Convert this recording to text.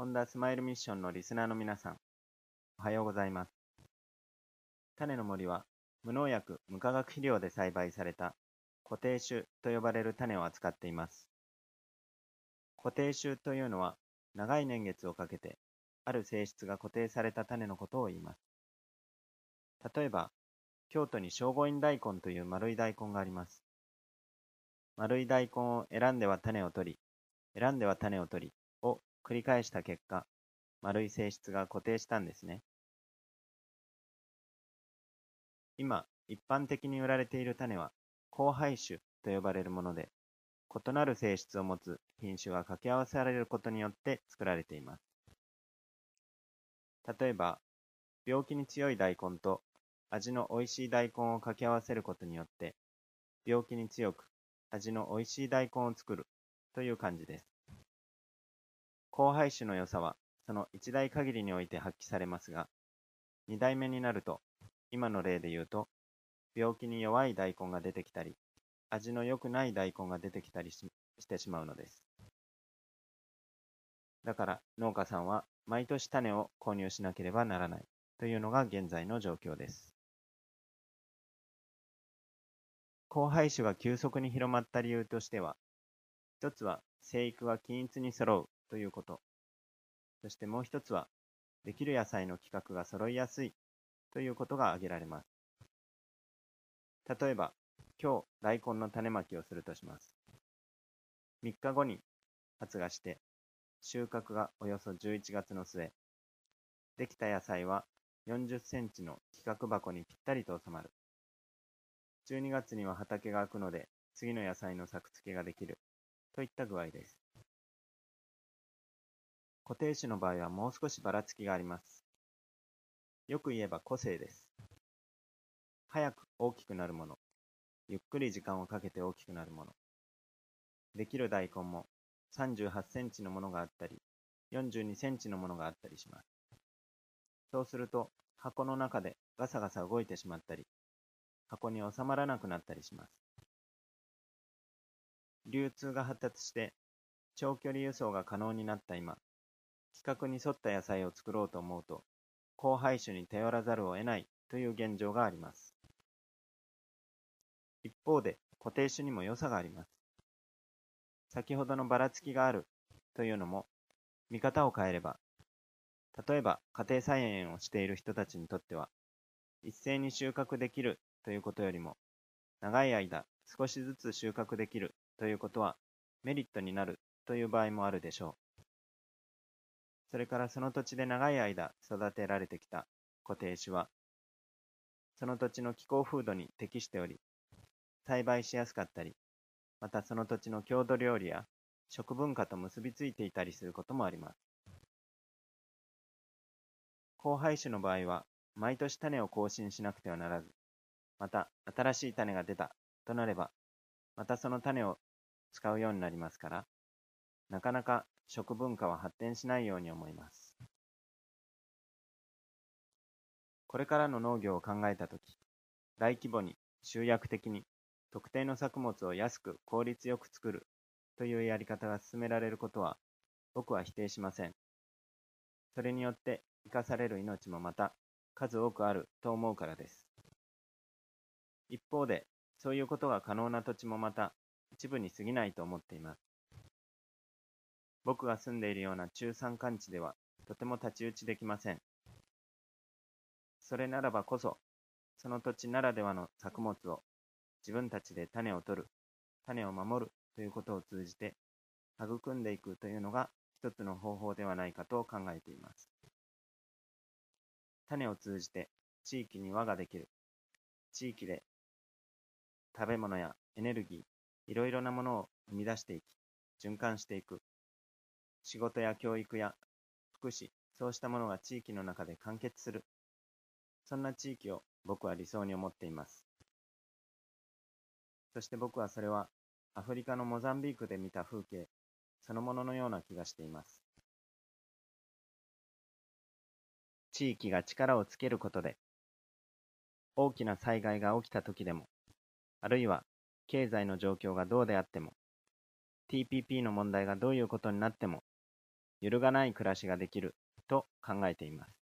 ホンダスマイルミッションのリスナーの皆さん、おはようございます。種の森は、無農薬、無化学肥料で栽培された固定種と呼ばれる種を扱っています。固定種というのは、長い年月をかけて、ある性質が固定された種のことを言います。例えば、京都に聖護院大根という丸い大根があります。丸い大根を選んでは種を取り、選んでは種を取りを繰り返した結果、丸い性質が固定したんですね。今、一般的に売られている種は、交配種と呼ばれるもので、異なる性質を持つ品種が掛け合わせられることによって作られています。例えば、病気に強い大根と味の美味しい大根を掛け合わせることによって、病気に強く味の美味しい大根を作るという感じです。交配種の良さは、その一代限りにおいて発揮されますが、二代目になると、今の例で言うと、病気に弱い大根が出てきたり、味の良くない大根が出てきたりしてしまうのです。だから農家さんは毎年種を購入しなければならないというのが現在の状況です。交配種が急速に広まった理由としては、一つは生育が均一に揃うということ、そしてもう一つはできる野菜の規格が揃いやすいということが挙げられます。例えば、今日大根の種まきをするとします。3日後に発芽して、収穫がおよそ11月の末。できた野菜は40センチの規格箱にぴったりと収まる。12月には畑が開くので、次の野菜の作付けができる。といった具合です。固定種の場合はもう少しばらつきがあります。よく言えば個性です。早く大きくなるもの、ゆっくり時間をかけて大きくなるもの。できる大根も38センチのものがあったり、42センチのものがあったりします。そうすると、箱の中でガサガサ動いてしまったり、箱に収まらなくなったりします。流通が発達して、長距離輸送が可能になった今、規格に沿った野菜を作ろうと思うと、交配種に頼らざるを得ないという現状があります。一方で、固定種にも良さがあります。先ほどのばらつきがあるというのも、見方を変えれば、例えば家庭菜園をしている人たちにとっては、一斉に収穫できるということよりも、長い間少しずつ収穫できるということはメリットになるという場合もあるでしょう。それからその土地で長い間育てられてきた固定種は、その土地の気候風土に適しており、栽培しやすかったり、またその土地の郷土料理や食文化と結びついていたりすることもあります。交配種の場合は、毎年種を更新しなくてはならず、また新しい種が出たとなれば、またその種を使うようになりますから、なかなか食文化は発展しないように思います。これからの農業を考えたとき、大規模に集約的に特定の作物を安く効率よく作るというやり方が進められることは僕は否定しません。それによって生かされる命もまた数多くあると思うからです。一方で、そういうことが可能な土地もまた一部に過ぎないと思っています。僕が住んでいるような中山間地ではとても太刀打ちできません。それならばこそ、その土地ならではの作物を自分たちで種を取る、種を守るということを通じて育んでいくというのが一つの方法ではないかと考えています。種を通じて地域に輪ができる。地域で食べ物やエネルギー、いろいろなものを生み出していき、循環していく。仕事や教育や福祉、そうしたものが地域の中で完結する。そんな地域を僕は理想に思っています。そして僕はそれはアフリカのモザンビークで見た風景そのもののような気がしています。地域が力をつけることで、大きな災害が起きた時でも、あるいは経済の状況がどうであっても、TPP の問題がどういうことになっても、 揺るがない暮らしができると考えています。